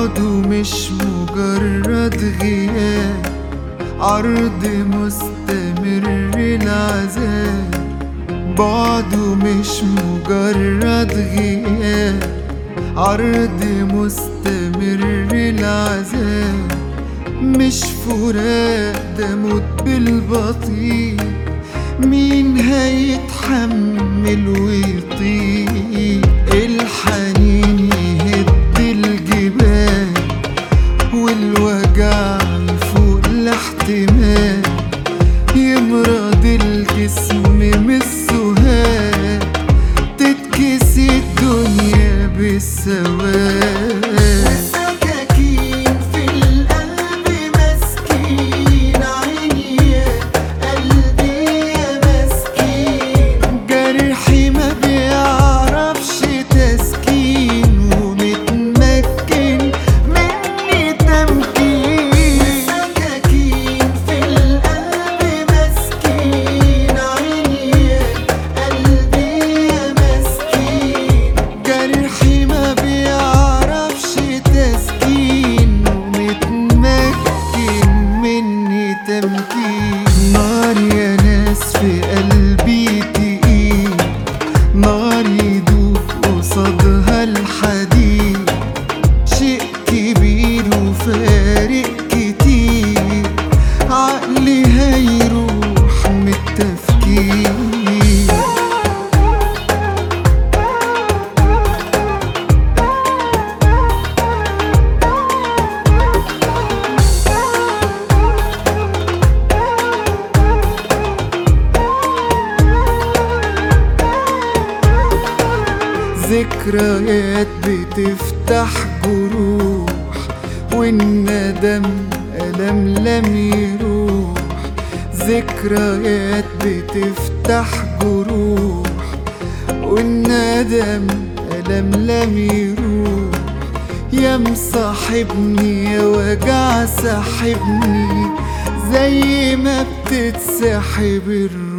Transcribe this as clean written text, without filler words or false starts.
بعده مش مجرد غياب، عرض مستمر العذاب. بعده مش مجرد غياب، عرض مستمر العذاب. مش فراق ده موت بالبطيء، مين هيتحمل ويطيق؟ الحنين يهد الجبال والوجع يفوق الاحتمال، يمرض الجسم من السهاد، تتكسي الدنيا بالسواد. نار يا ناس في قلبي تقيل، نار يدوب قصادها الحديد. شيء كبير وفارق كتير، عقلي هيروح من التفكير. ذكريات بتفتح جروح، والندم ألم لم يروح. ذكريات بتفتح جروح، والندم ألم لم يروح. يا مصاحبني يا وجع ساحبني، زي ما بتتسحب الروح.